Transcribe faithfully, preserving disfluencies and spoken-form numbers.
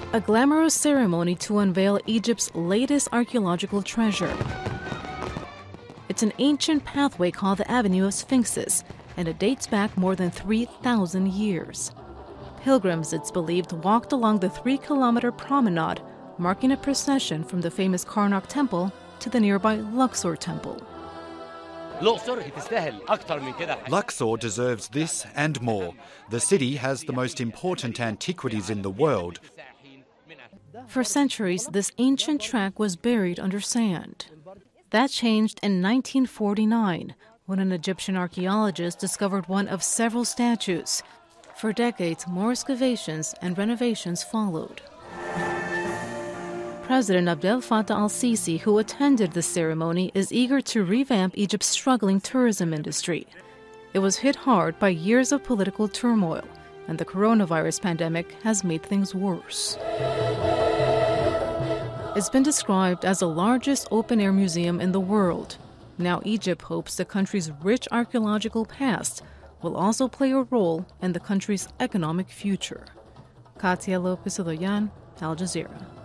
a glamorous ceremony to unveil Egypt's latest archaeological treasure. It's an ancient pathway called the Avenue of Sphinxes, and it dates back more than three thousand years. Pilgrims, it's believed, walked along the three-kilometer promenade, marking a procession from the famous Karnak Temple to the nearby Luxor Temple. Luxor deserves this and more. The city has the most important antiquities in the world. For centuries, this ancient track was buried under sand. That changed in nineteen forty-nine, when an Egyptian archaeologist discovered one of several statues. For decades, more excavations and renovations followed. President Abdel Fattah al-Sisi, who attended the ceremony, is eager to revamp Egypt's struggling tourism industry. It was hit hard by years of political turmoil, and the coronavirus pandemic has made things worse. It's been described as the largest open-air museum in the world. Now Egypt hopes the country's rich archaeological past will also play a role in the country's economic future. Katia Lopez Odoyan, Al Jazeera.